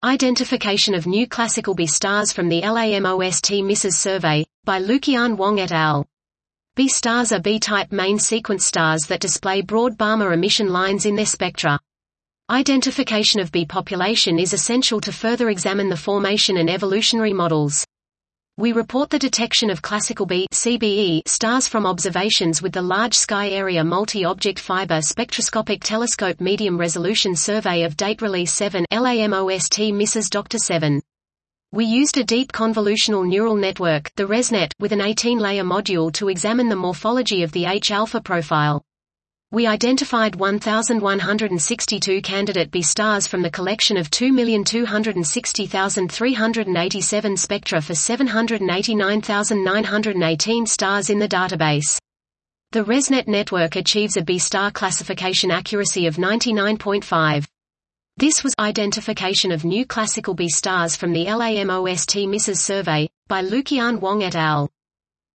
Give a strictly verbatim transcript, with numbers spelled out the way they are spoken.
Identification of new classical B stars from the LAMOST-MISES survey, by Luqian Wang et al. B stars are B-type main sequence stars that display broad Balmer emission lines in their spectra. Identification of B population is essential to further examine the formation and evolutionary models. We report the detection of classical B (C B E) stars from observations with the Large Sky Area Multi-Object Fiber Spectroscopic Telescope Medium Resolution Survey of Date Release seven LAMOST-MISES Doctor seven. We used a deep convolutional neural network, the ResNet, with an eighteen layer module to examine the morphology of the H-alpha profile. We identified one thousand one hundred sixty-two candidate B stars from the collection of two million two hundred sixty thousand three hundred eighty-seven spectra for seven hundred eighty-nine thousand nine hundred eighteen stars in the database. The ResNet network achieves a B star classification accuracy of ninety-nine point five. This was Identification of new classical B stars from the LAMOST-MISES survey, by Luqian Wang et al.